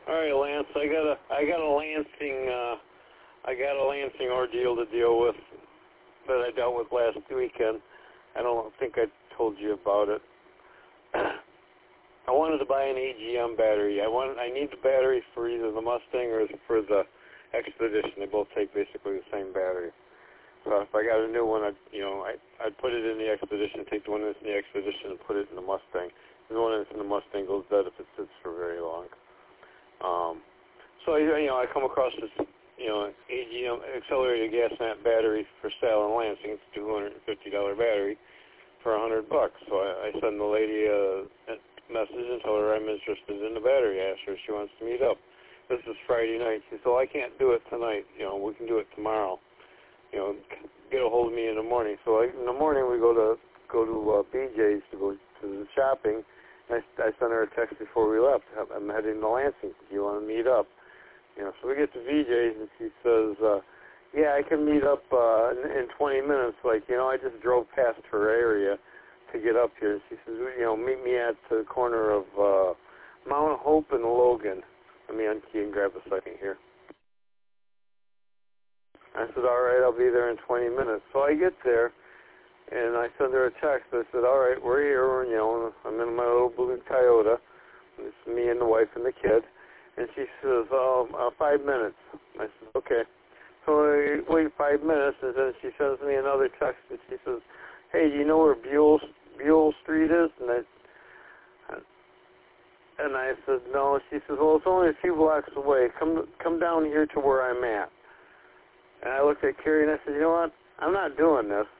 All right, Lance. I got a Lansing ordeal to deal with that I dealt with last weekend. I don't think I told you about it. I wanted to buy an AGM battery. I need the battery for either the Mustang or for the Expedition. They both take basically the same battery. So if I got a new one, I'd put it in the Expedition, take the one that's in the Expedition, and put it in the Mustang. The one that's in the Mustang goes dead if it sits for very long. So I come across this AGM accelerated gas lamp battery for sale in Lansing. It's a $250 battery for $100. So I send the lady a message and tell her I'm interested in the battery. I asked her if she wants to meet up. This is Friday night. She said, "Well, I can't do it tonight. We can do it tomorrow. Get a hold of me in the morning." So in the morning we go to BJ's to go to the shopping. I sent her a text before we left. I'm heading to Lansing. Do you want to meet up? So we get to VJ's and she says, "Yeah, I can meet up in 20 minutes. I just drove past her area to get up here." And she says, "Meet me at the corner of Mount Hope and Logan." Let me unkey and grab a second here. I said, "All right, I'll be there in 20 minutes." So I get there, and I send her a text. I said, "All right, we're here. I'm in my little blue Toyota. It's me and the wife and the kid." And she says, 5 minutes. I said, "Okay." So I wait 5 minutes, and then she sends me another text, and she says, "Hey, do you know where Buell Street is?" And I said, "No." She says, "Well, it's only a few blocks away. Come down here to where I'm at." And I looked at Carrie and I said, "You know what? I'm not doing this.